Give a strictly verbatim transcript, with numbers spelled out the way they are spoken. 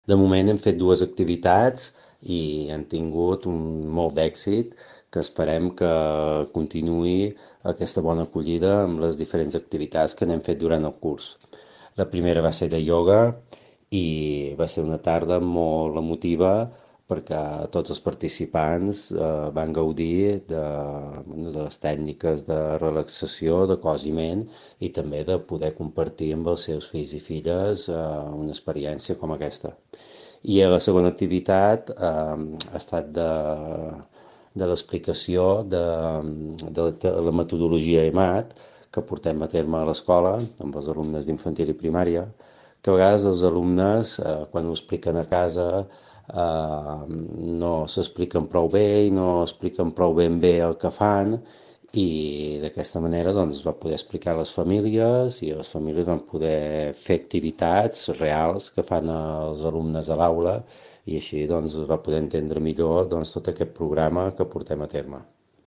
De moment hem fet dues activitats i han tingut un, molt d'èxit, que esperem que continuï aquesta bona acollida amb les diferents activitats que n'hem fet durant el curs. La primera va ser de ioga i va ser una tarda molt emotiva perquè tots els participants eh, van gaudir de, bueno, de les tècniques de relaxació, de cos i ment i també de poder compartir amb els seus fills i filles eh, una experiència com aquesta. I a la segona activitat eh, ha estat de, de l'explicació de, de, de la metodologia E M A T que portem a terme a l'escola amb els alumnes d'infantil i primària, que a vegades els alumnes, eh, quan ho expliquen a casa, eh, no s'expliquen prou bé i no expliquen prou ben bé el que fan i d'aquesta manera doncs, va poder explicar a les famílies i les famílies van poder fer activitats reals que fan els alumnes a l'aula i així doncs, es va poder entendre millor doncs, tot aquest programa que portem a terme.